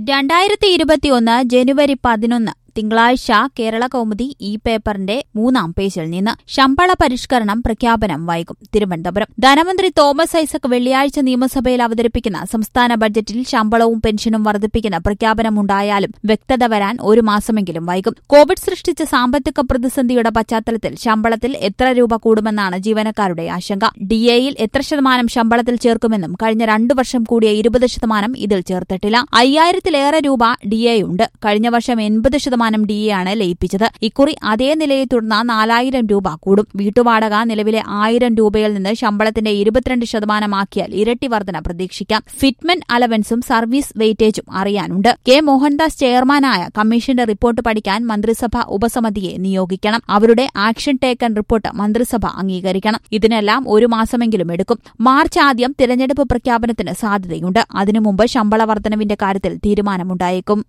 2021 ജനുവരി 11 തിങ്കളാഴ്ച കേരള കൗമുദി ഈ പേപ്പറിന്റെ 3-ാം പേജിൽ നിന്ന് ശമ്പള പരിഷ്കരണം പ്രഖ്യാപനം വൈകും. തിരുവനന്തപുരം ധനമന്ത്രി തോമസ് ഐസക് വെള്ളിയാഴ്ച നിയമസഭയിൽ അവതരിപ്പിക്കുന്ന സംസ്ഥാന ബജറ്റിൽ ശമ്പളവും പെൻഷനും വർദ്ധിപ്പിക്കുന്ന പ്രഖ്യാപനമുണ്ടായാലും വ്യക്തത വരാൻ ഒരു മാസമെങ്കിലും വൈകും. കോവിഡ് സൃഷ്ടിച്ച സാമ്പത്തിക പ്രതിസന്ധിയുടെ പശ്ചാത്തലത്തിൽ ശമ്പളത്തിൽ എത്ര രൂപ കൂടുമെന്നാണ് ജീവനക്കാരുടെ ആശങ്ക. ഡിഎയിൽ എത്ര ശതമാനം ശമ്പളത്തിൽ ചേർക്കുമെന്നും കഴിഞ്ഞ 2 വർഷം കൂടിയ 20% ഇതിൽ ചേർത്തിട്ടില്ല. 5000-ലേറെ രൂപ ഡിഎയുണ്ട്. കഴിഞ്ഞ വർഷം 80% ഡിഎ ആണ് ലയിപ്പിച്ചത്. ഇക്കുറി അതേ നിലയെ തുടർന്ന് 4000 രൂപ കൂടും. വീട്ടുവാടക നിലവിലെ 1000 രൂപയിൽ നിന്ന് ശമ്പളത്തിന്റെ 22% ആക്കിയാൽ ഇരട്ടി വർധന പ്രതീക്ഷിക്കാം. ഫിറ്റ്മെന്റ് അലവൻസും സർവീസ് വെയിറ്റേജും അറിയാനുണ്ട്. കെ മോഹൻദാസ് ചെയർമാനായ കമ്മീഷന്റെ റിപ്പോർട്ട് പഠിക്കാൻ മന്ത്രിസഭ ഉപസമിതിയെ നിയോഗിക്കണം. അവരുടെ ആക്ഷൻ ടേക്കൺ റിപ്പോർട്ട് മന്ത്രിസഭ അംഗീകരിക്കണം. ഇതിനെല്ലാം ഒരു മാസമെങ്കിലും എടുക്കും. മാർച്ച് ആദ്യം തിരഞ്ഞെടുപ്പ് പ്രഖ്യാപനത്തിന് സാധ്യതയുണ്ട്. അതിനു മുമ്പ് ശമ്പള വർധനവിന്റെ കാര്യത്തിൽ തീരുമാനമുണ്ടായേക്കും.